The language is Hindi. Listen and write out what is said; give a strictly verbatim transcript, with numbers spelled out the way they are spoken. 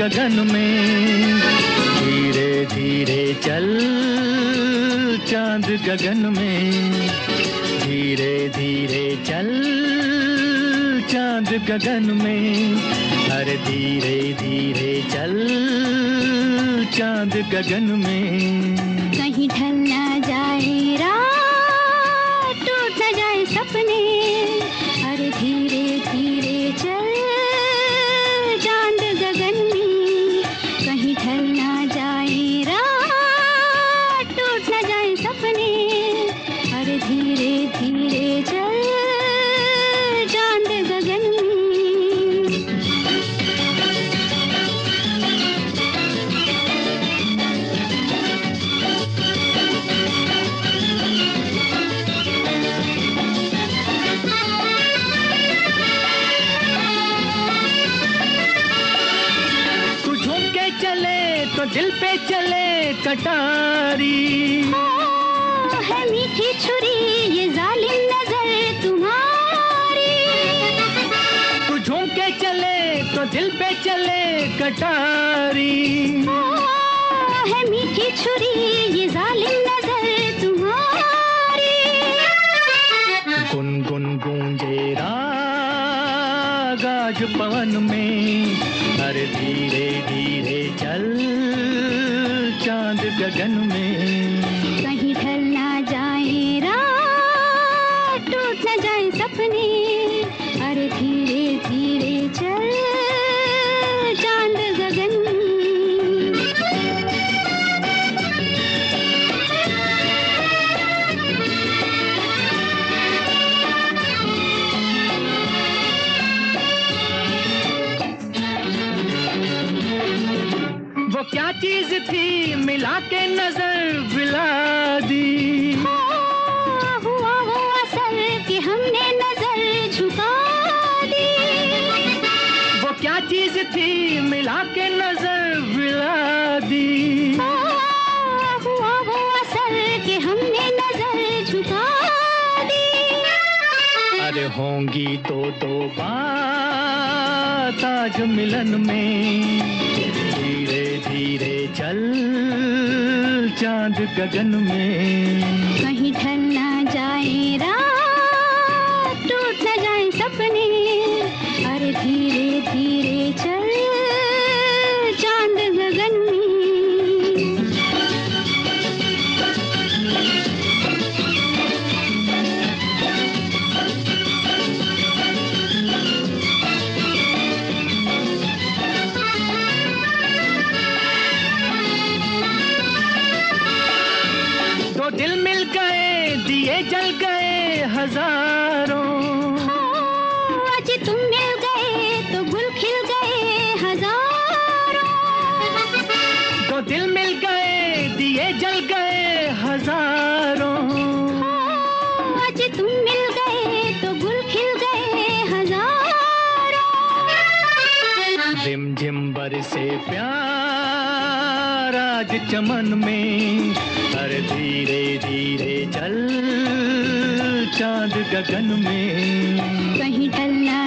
गगन में, धीरे धीरे चल चांद गगन में, धीरे धीरे चल चांद गगन में, अरे धीरे धीरे चल चांद गगन में। कहीं ढल ना जाए रात, टूट ना जाए सपने, अरे धीरे धीरे चल चांद गगन में, कहीं ढल ना जाए रात, टूट ना जाए सपने, अरे धीरे धीरे चल चांद गगन में। तो दिल पे चले कटारी, ओ, है मीठी छुरी ये जालिम नजर तुम्हारी, तू झूम के चले तो दिल पे चले कटारी, ओ, है मीठी छुरी ये जालिम नजर तुम्हारी। गुनगुन गूंजे राग आज पवन में, अरे धीरे धीरे चल चांद गगन में, कहीं ढल ना जाए रात, टूट ना जाए सपने, अरे धीरे धीरे चल चांद गगन में। वो क्या चीज थी मिला के नजर विला दी, हुआ वो असर कि हमने नजर झुका दी, वो क्या चीज थी मिला के नजर विला दी, हुआ वो असर कि हमने नजर झुका दी। अरे होंगी दो दो बात आज मिलन में, धीरे धीरे चल चांद गगन में, कहीं ढल ना जाए रात, टूट ना जाए सपने, अरे धीरे धीरे चल चांद गगन में। तो दिल मिल गए दिए जल गए हजारों, आज तुम मिल गए तो गुल खिल गए हजारों, तो दिल मिल गए दिए जल गए हजारों, आज तुम मिल गए तो गुल खिल गए हजारों। रिम झिम बरसे प्यार आज चमन में, अरे धीरे धीरे चल चांद गगन में, कहीं ढल ना